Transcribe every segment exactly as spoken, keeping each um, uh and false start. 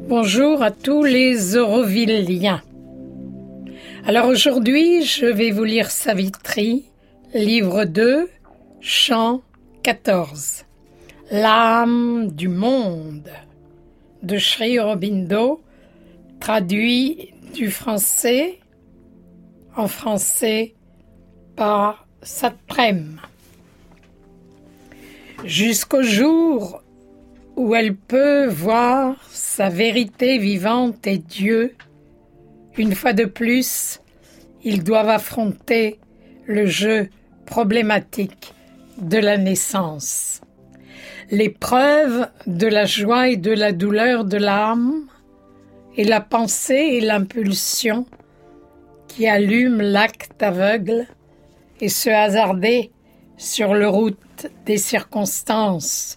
Bonjour à tous les Aurovilliens. Alors aujourd'hui, je vais vous lire Savitri, livre deux, chant quatorze. L'âme du monde de Sri Aurobindo, traduit du français en français par Satprem. Jusqu'au jour où elle peut voir sa vérité vivante et Dieu, une fois de plus, ils doivent affronter le jeu problématique de la naissance. L'épreuve de la joie et de la douleur de l'âme et la pensée et l'impulsion qui allument l'acte aveugle et se hasarder sur le route des circonstances.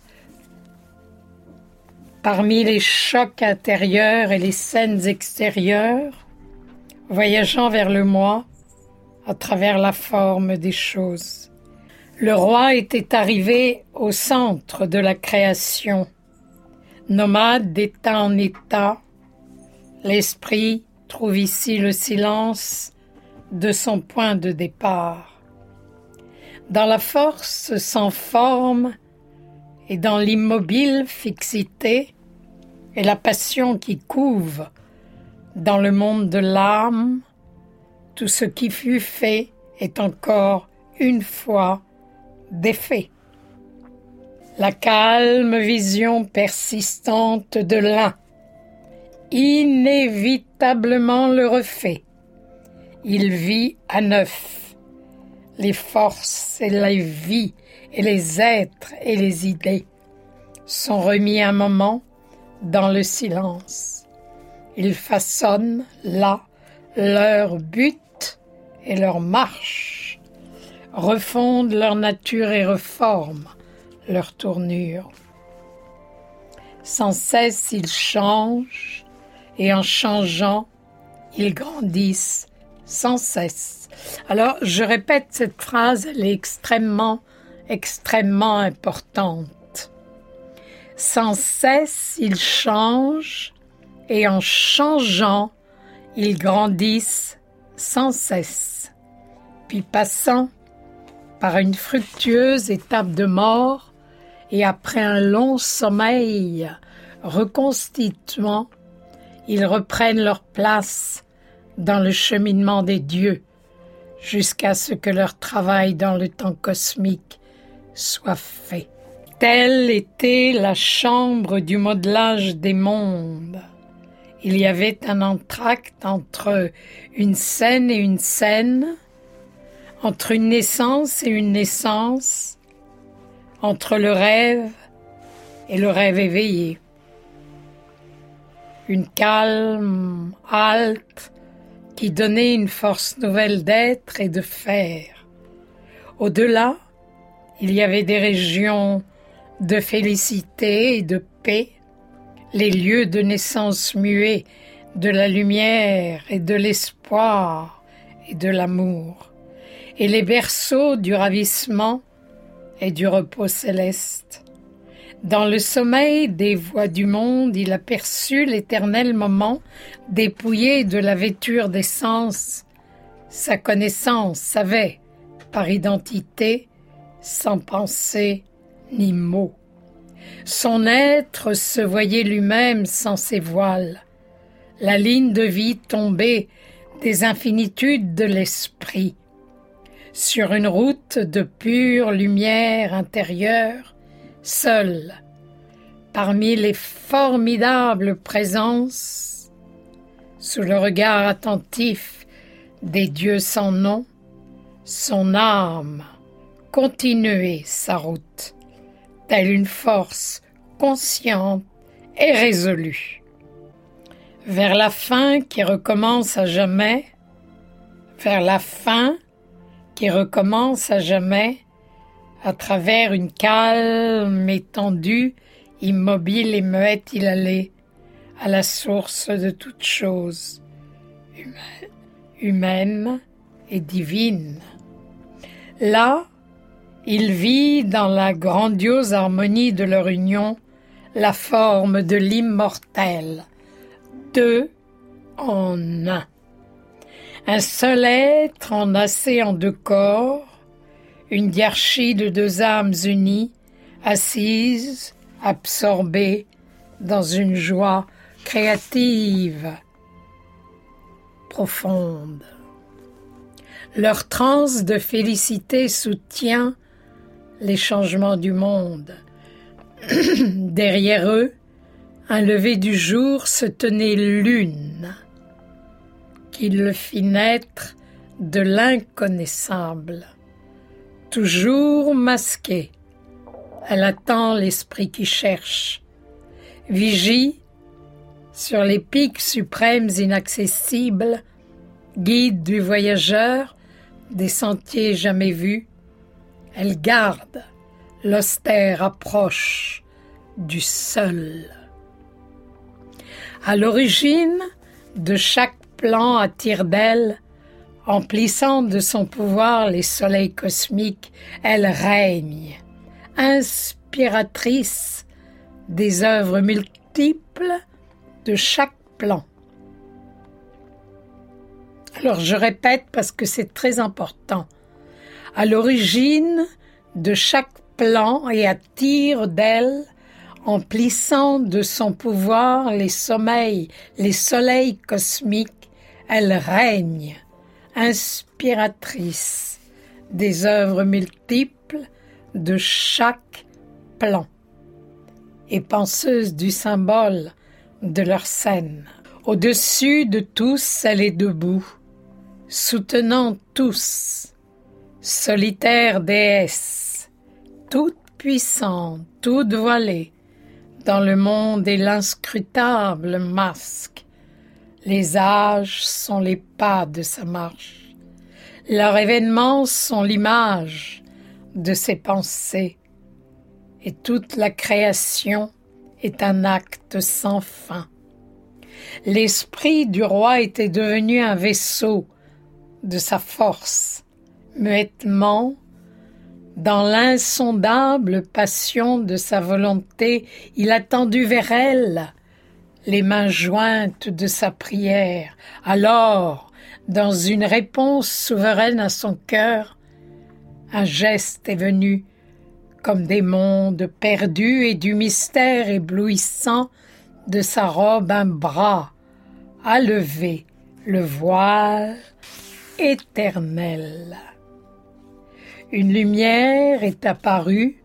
Parmi les chocs intérieurs et les scènes extérieures, voyageant vers le moi à travers la forme des choses. Le roi était arrivé au centre de la création. Nomade d'état en état, l'esprit trouve ici le silence de son point de départ. Dans la force sans forme et dans l'immobile fixité et la passion qui couve dans le monde de l'âme, tout ce qui fut fait est encore une fois défait. La calme vision persistante de l'un inévitablement le refait. Il vit à neuf les forces et la vie et les êtres et les idées sont remis un moment dans le silence. Ils façonnent là leur but et leur marche, refondent leur nature et reforment leur tournure. Sans cesse ils changent et en changeant, ils grandissent sans cesse. Alors, je répète cette phrase, elle est extrêmement, extrêmement importante. Sans cesse, ils changent et en changeant, ils grandissent sans cesse. Puis passant par une fructueuse étape de mort et après un long sommeil reconstituant, ils reprennent leur place dans le cheminement des dieux jusqu'à ce que leur travail dans le temps cosmique soit fait. Telle était la chambre du modelage des mondes. Il y avait un entracte entre une scène et une scène, entre une naissance et une naissance, entre le rêve et le rêve éveillé. Une calme halte qui donnait une force nouvelle d'être et de faire. Au-delà, il y avait des régions de félicité et de paix, les lieux de naissance muets de la lumière et de l'espoir et de l'amour, et les berceaux du ravissement et du repos céleste. Dans le sommeil des voies du monde, il aperçut l'éternel moment dépouillé de la vêture des sens. Sa connaissance savait, par identité, sans pensée ni mot. Son être se voyait lui-même sans ses voiles. La ligne de vie tombée des infinitudes de l'esprit. Sur une route de pure lumière intérieure, seul, parmi les formidables présences, sous le regard attentif des dieux sans nom, son âme continuait sa route, telle une force consciente et résolue. Vers la fin qui recommence à jamais, vers la fin qui recommence à jamais, à travers une calme étendue, immobile et muette, il allait à la source de toute chose, humaine, humaine et divine. Là, il vit dans la grandiose harmonie de leur union la forme de l'immortel, deux en un. Un seul être enlacé en deux corps, une diarchie de deux âmes unies, assises, absorbées dans une joie créative, profonde. Leur transe de félicité soutient les changements du monde. Derrière eux, un lever du jour se tenait lune, qui le fit naître de l'inconnaissable. Toujours masquée, elle attend l'esprit qui cherche, vigie sur les pics suprêmes inaccessibles, guide du voyageur des sentiers jamais vus. Elle garde l'austère approche du seul. À l'origine de chaque plan à tire d'aile, emplissant de son pouvoir les soleils cosmiques, elle règne, inspiratrice des œuvres multiples de chaque plan. Alors je répète parce que c'est très important. À l'origine de chaque plan et à tire d'aile, emplissant de son pouvoir les sommeils, les soleils cosmiques, elle règne, inspiratrice des œuvres multiples de chaque plan et penseuse du symbole de leur scène. Au-dessus de tous, elle est debout, soutenant tous, solitaire déesse, toute puissante, toute voilée, dans le monde et l'inscrutable masque. Les âges sont les pas de sa marche. Leurs événements sont l'image de ses pensées. Et toute la création est un acte sans fin. L'esprit du roi était devenu un vaisseau de sa force, muettement, dans l'insondable passion de sa volonté, il a tendu vers elle les mains jointes de sa prière. Alors, dans une réponse souveraine à son cœur, un geste est venu, comme des mondes perdus et du mystère éblouissant de sa robe un bras a levé le voile éternel. Une lumière est apparue,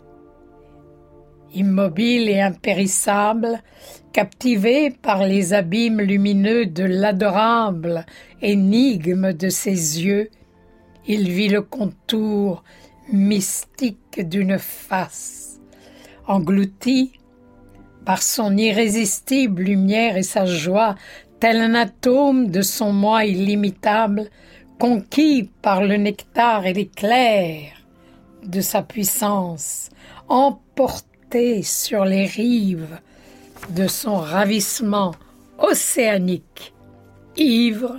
immobile et impérissable, captivé par les abîmes lumineux de l'adorable énigme de ses yeux. Il vit le contour mystique d'une face, englouti par son irrésistible lumière et sa joie, tel un atome de son moi illimitable, conquis par le nectar et l'éclair de sa puissance, emporté sur les rives de son ravissement océanique, ivre,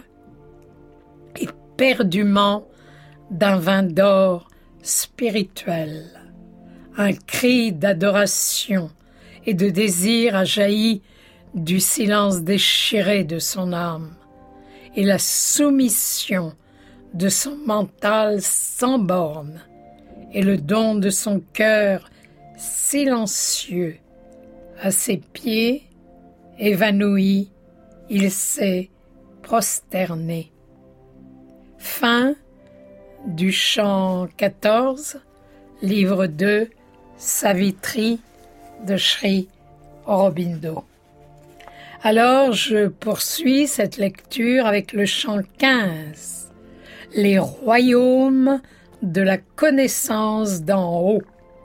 éperdument d'un vin d'or spirituel. Un cri d'adoration et de désir a jailli du silence déchiré de son âme, et la soumission de son mental sans bornes et le don de son cœur silencieux. À ses pieds, évanoui, il s'est prosterné. Fin du chant quatorze, livre deux, Savitri de Sri Aurobindo. Alors je poursuis cette lecture avec le chant quinze, les royaumes de la connaissance d'en haut.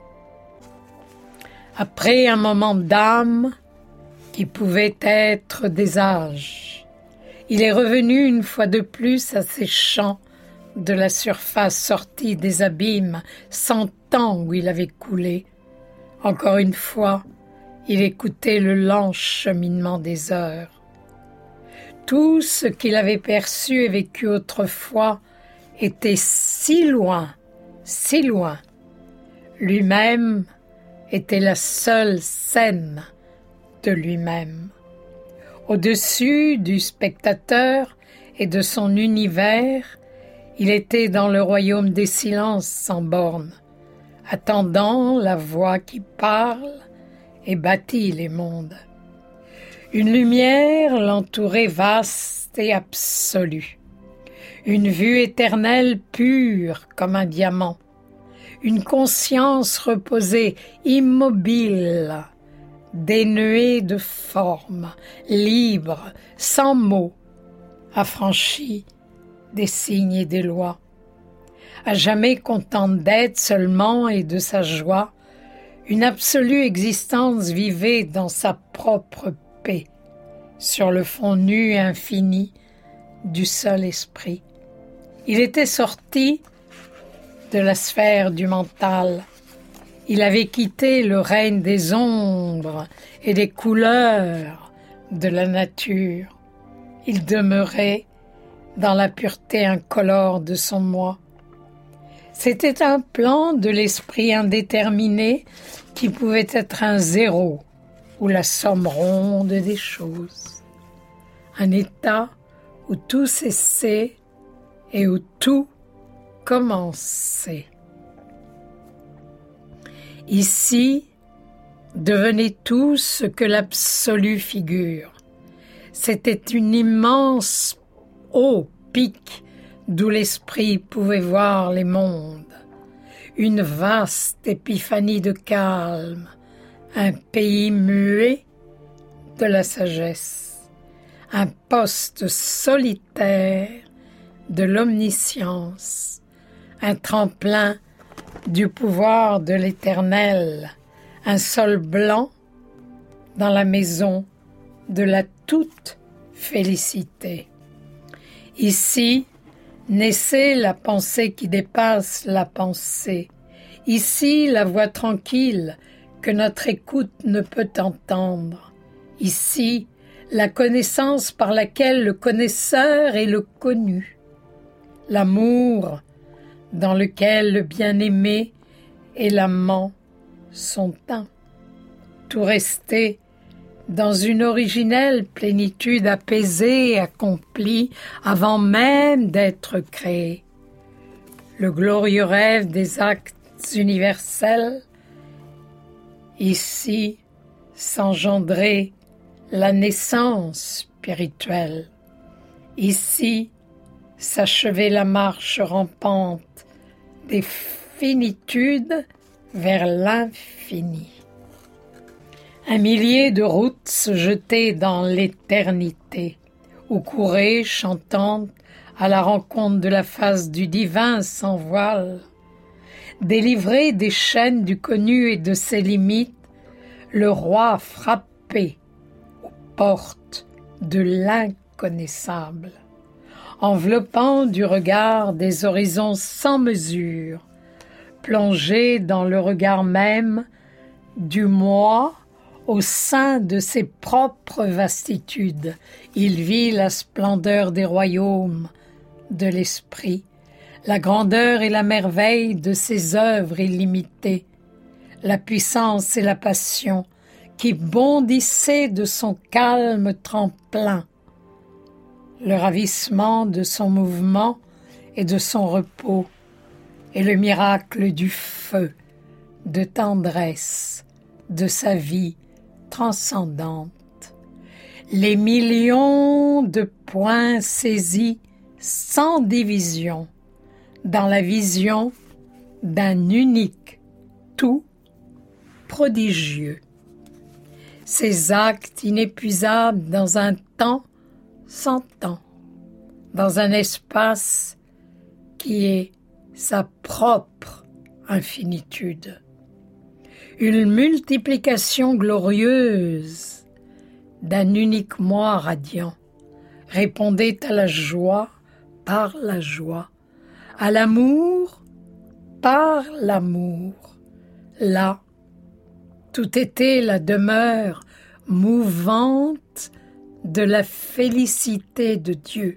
Après un moment d'âme qui pouvait être des âges, il est revenu une fois de plus à ces chants de la surface sortie des abîmes sans temps où il avait coulé. Encore une fois, il écoutait le lent cheminement des heures. Tout ce qu'il avait perçu et vécu autrefois était si loin, si loin. Lui-même était la seule scène de lui-même. Au-dessus du spectateur et de son univers, il était dans le royaume des silences sans bornes, attendant la voix qui parle et bâtit les mondes. Une lumière l'entourait vaste et absolue, une vue éternelle pure comme un diamant, une conscience reposée, immobile, dénuée de forme, libre, sans mots, affranchie des signes et des lois. À jamais contente d'être seulement et de sa joie, une absolue existence vivait dans sa propre paix, sur le fond nu et infini du seul esprit. Il était sorti de la sphère du mental. Il avait quitté le règne des ombres et des couleurs de la nature. Il demeurait dans la pureté incolore de son moi. C'était un plan de l'esprit indéterminé qui pouvait être un zéro ou la somme ronde des choses. Un état où tout cessait et où tout commençait. Ici devenait tout ce que l'absolu figure. C'était une immense eau pic d'où l'esprit pouvait voir les mondes. Une vaste épiphanie de calme, un pays muet de la sagesse, un poste solitaire de l'omniscience, un tremplin du pouvoir de l'Éternel, un sol blanc dans la maison de la toute félicité. Ici naissait la pensée qui dépasse la pensée. Ici la voix tranquille que notre écoute ne peut entendre. Ici la connaissance par laquelle le connaisseur est le connu. L'amour dans lequel le bien-aimé et l'amant sont un. Tout restait dans une originelle plénitude apaisée et accomplie avant même d'être créée. Le glorieux rêve des actes universels, ici s'engendrait la naissance spirituelle. Ici s'achevait la marche rampante des finitudes vers l'infini. Un millier de routes se jetaient dans l'éternité, ou couraient, chantantes, à la rencontre de la face du divin sans voile. Délivré des chaînes du connu et de ses limites, le roi frappait aux portes de l'inconnaissable, enveloppant du regard des horizons sans mesure, plongé dans le regard même du moi au sein de ses propres vastitudes. Il vit la splendeur des royaumes de l'esprit, la grandeur et la merveille de ses œuvres illimitées, la puissance et la passion qui bondissaient de son calme tremplin, le ravissement de son mouvement et de son repos, et le miracle du feu, de tendresse, de sa vie transcendante. Les millions de points saisis sans division dans la vision d'un unique tout prodigieux. Ces actes inépuisables dans un temps sans temps, dans un espace qui est sa propre infinitude. Une multiplication glorieuse d'un unique moi radiant répondait à la joie par la joie, à l'amour par l'amour. Là, tout était la demeure mouvante de la félicité de Dieu.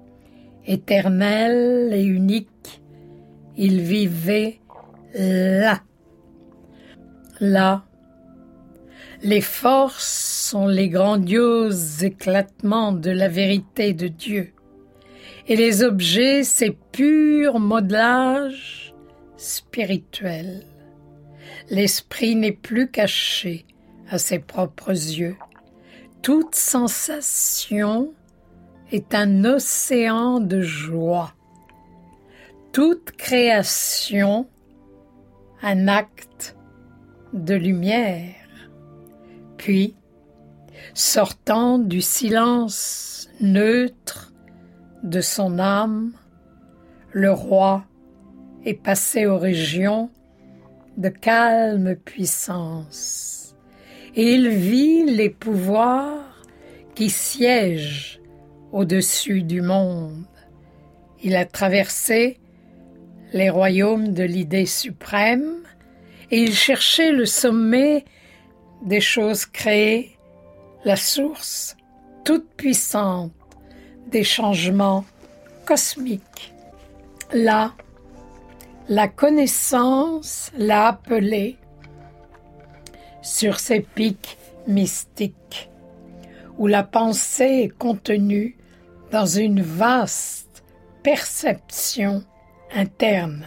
Éternel et unique, il vivait là. Là, Les forces sont les grandioses éclatements de la vérité de Dieu, et les objets, ces purs modelages spirituels. L'esprit n'est plus caché à ses propres yeux. Toute sensation est un océan de joie. Toute création, un acte de lumière. Puis, sortant du silence neutre de son âme, le roi est passé aux régions de calme puissance, et il vit les pouvoirs qui siègent au-dessus du monde. Il a traversé les royaumes de l'idée suprême, et il cherchait le sommet des choses créées, la source toute puissante des changements cosmiques. Là, la connaissance l'a appelé sur ces pics mystiques, où la pensée est contenue dans une vaste perception interne.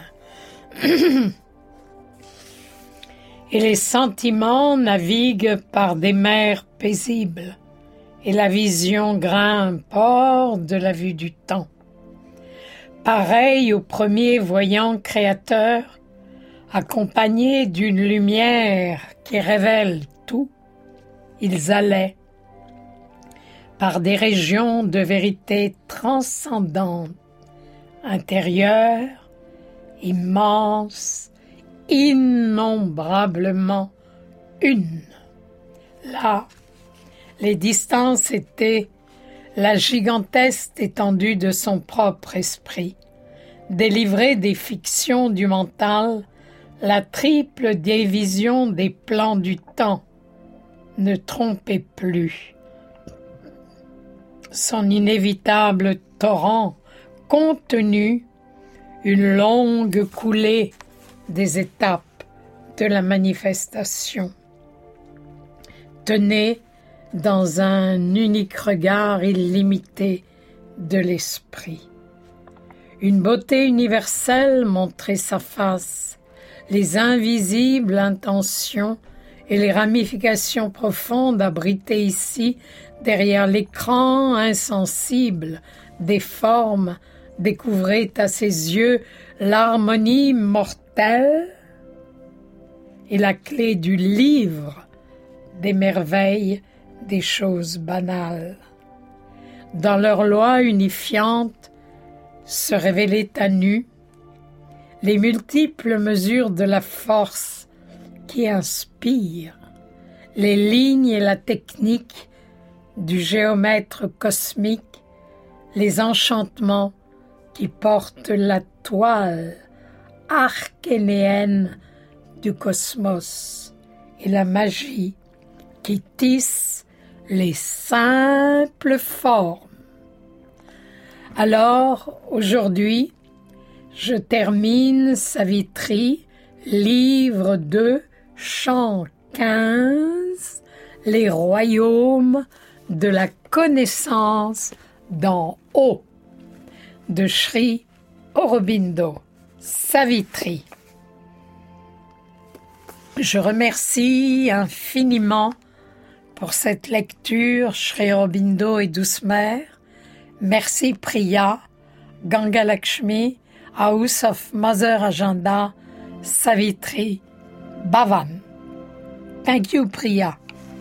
Et les sentiments naviguent par des mers paisibles, et la vision grimpe hors de la vue du temps. Pareil au premier voyant créateur, accompagné d'une lumière qui révèle tout, ils allaient par des régions de vérité transcendantes, intérieures, immenses, innombrablement une. Là, les distances étaient la gigantesque étendue de son propre esprit, délivrée des fictions du mental, la triple division des plans du temps. Ne trompez plus. Son inévitable torrent contenu, une longue coulée des étapes de la manifestation. Tenez dans un unique regard illimité de l'esprit. Une beauté universelle montrait sa face, les invisibles intentions et les ramifications profondes abritées ici derrière l'écran insensible des formes découvraient à ses yeux l'harmonie mortelle et la clé du livre des merveilles des choses banales. Dans leur loi unifiante se révélaient à nu les multiples mesures de la force qui inspire, les lignes et la technique du géomètre cosmique, les enchantements qui portent la toile archénéenne du cosmos et la magie qui tisse les simples formes. Alors, aujourd'hui, je termine Savitri, livre deux, chant quinze, les royaumes de la connaissance d'en haut, de Sri Aurobindo, Savitri. Je remercie infiniment pour cette lecture Sri Aurobindo et Douce Mère. Merci Priya, Ganga Lakshmi, House of Mother Agenda, Savitri, Bhavan. Thank you, Priya.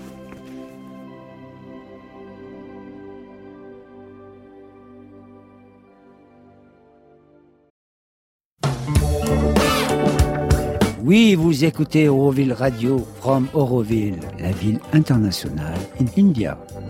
Oui, vous écoutez Auroville Radio from Auroville, la ville internationale in India.